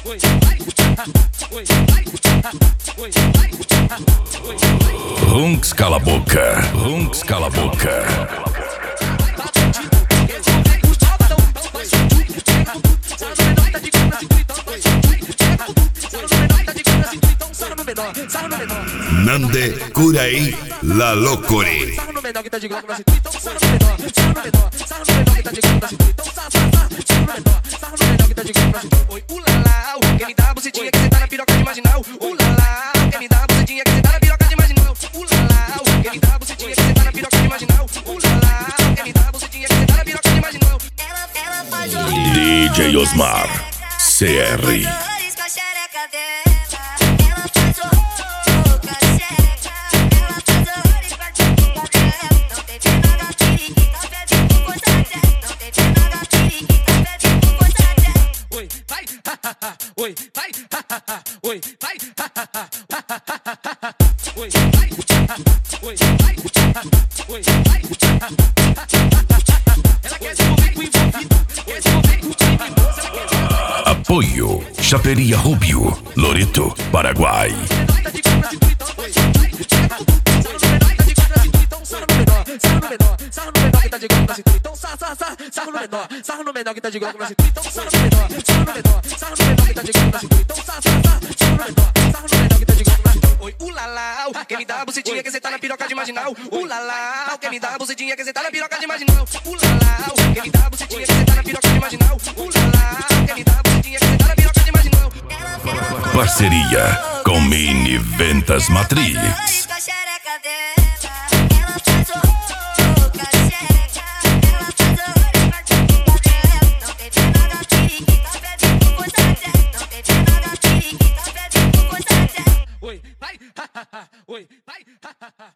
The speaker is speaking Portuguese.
Runks cala a boca, Runks cala a boca. Nande Kurai La Locori. Oi, ulala, quem me dá a bucetinha que cê tá na piroca de marginal. Ulala, quem me dá a bucetinha que cê tá na piroca de marginal. Ulala, quem me dá a bucetinha que cê tá na piroca de marginal. Ulala, quem me dá a bucetinha que cê tá na piroca de marginal. DJ Osmar CR. Oi, vai, oi, vai, oi, vai, oi, vai. Ela quer se envolver com envolvido, quer se envolver com o time. Apoio Chaperia Rubio, Loreto, Paraguai. Sarro no menor que tá de globo na cintura. Então sarro no menor que tá de globo na cintura. Então sarro no menor que tá de globo na cintura. Então sarro no menor que tá de globo na cintura. Oi, ulala, quem me dá a bucetinha que cê tá na piroca de marginal. Ulala, quem me dá a bucetinha que cê tá na piroca de marginal. Ulala, quem me dá a bucetinha que cê tá na piroca de marginal. Ulala, quem me dá a bucetinha que cê tá na piroca de marginal. Parceria com Mini Ventas Matrix. Oi, vai,